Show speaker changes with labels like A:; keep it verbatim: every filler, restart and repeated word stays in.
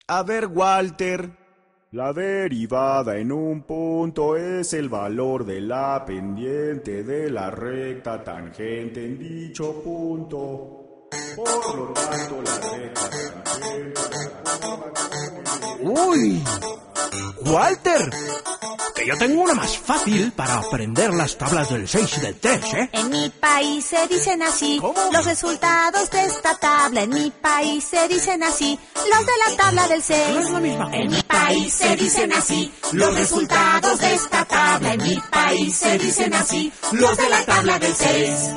A: A ver, Walter.
B: La derivada en un punto es el valor de la pendiente de la recta tangente en dicho punto. Por lo tanto, la recta tangente...
C: ¡Uy! ¡Walter! Que yo tengo una más fácil para aprender las tablas del seis y del tres, ¿eh?
D: En mi país se dicen así.
C: ¿Cómo?
D: Los resultados de esta tabla. En mi país se dicen así. Los de la tabla del seis.
C: No es la misma.
D: En mi país se dicen así. Los resultados de esta tabla. En mi país se dicen así. Los de la tabla del seis.